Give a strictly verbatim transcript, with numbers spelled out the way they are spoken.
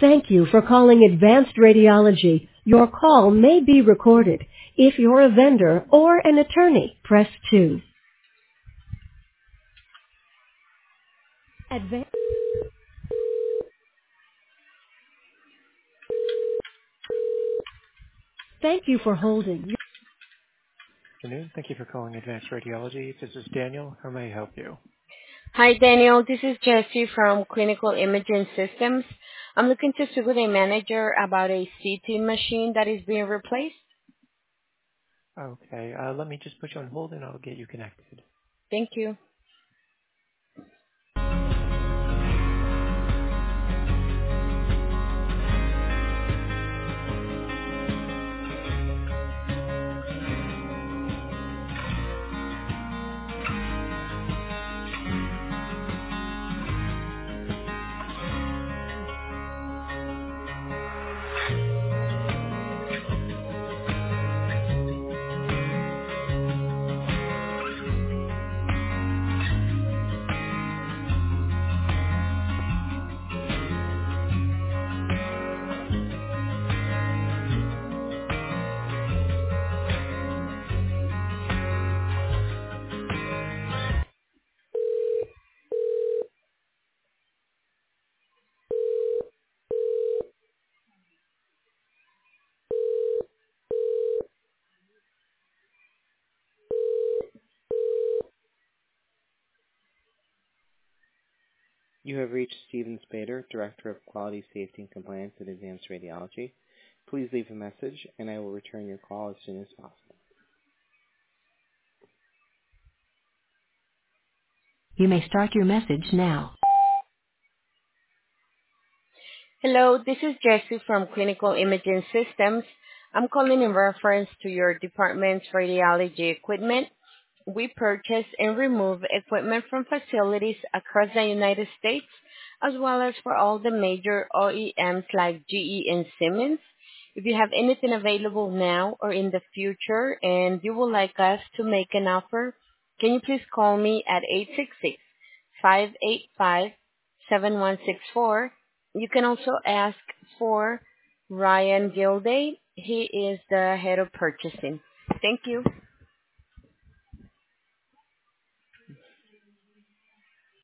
Thank you for calling Advanced Radiology. Your call may be recorded. If you're a vendor or an attorney, press two. Advan- Thank you for holding. Good afternoon. Thank you for calling Advanced Radiology. This is Daniel. How may I help you? Hi, Daniel. This is Jessie from Clinical Imaging Systems. I'm looking to speak with a manager about a C T machine that is being replaced. Okay, uh, let me just put you on hold and I'll get you connected. Thank you. You have reached Stephen Spader, Director of Quality, Safety, and Compliance at Advanced Radiology. Please leave a message, and I will return your call as soon as possible. You may start your message now. Hello, this is Jessie from Clinical Imaging Systems. I'm calling in reference to your department's radiology equipment. We purchase and remove equipment from facilities across the United States, as well as for all the major O E Ms like G E and Siemens. If you have anything available now or in the future and you would like us to make an offer, can you please call me at eight six six, five eight five, seven one six four. You can also ask for Ryan Gilday. He is the head of purchasing. Thank you.